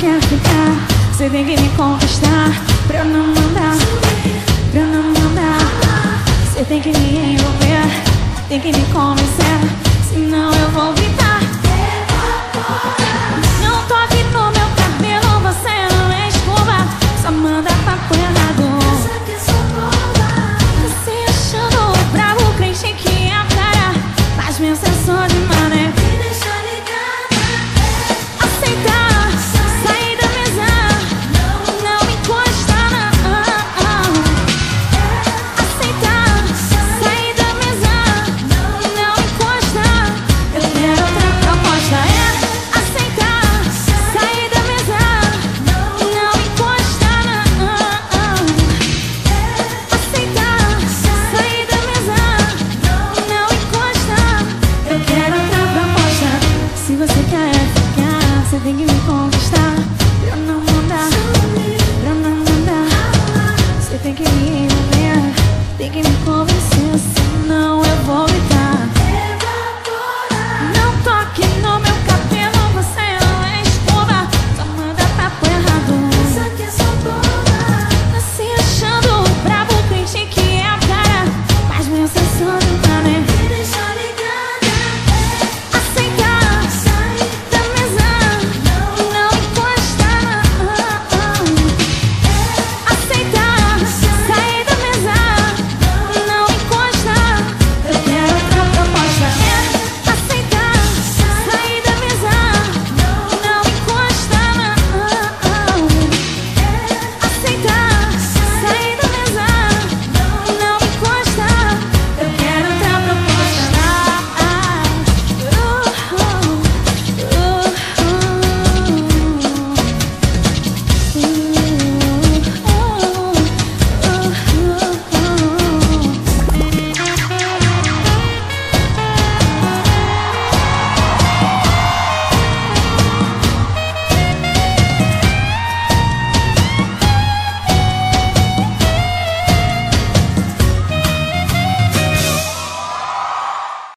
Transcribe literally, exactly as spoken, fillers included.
quer ficar, você tem que me conquistar. Pra eu não mandar, pra eu não mandar, você tem que me envolver, tem que me convencer, senão eu vou gritar. Não toque no meu cabelo, você não é escova, só manda papo errado. Você achando bravo, crente que é a cara, mas minha sensor de mané. Aceitar, sair da mesa, não encosta, não. Aceitar, sair da mesa, não encosta. Eu quero outra proposta, é aceitar, sair da mesa, não encosta, não. Aceitar, sair da mesa, não encosta. Eu quero outra proposta. Se você quer ficar, você tem que me conquistar. Pra eu não mandar, pra eu não mandar, você tem que me envolver, tem que me convencer, senão eu vou gritar.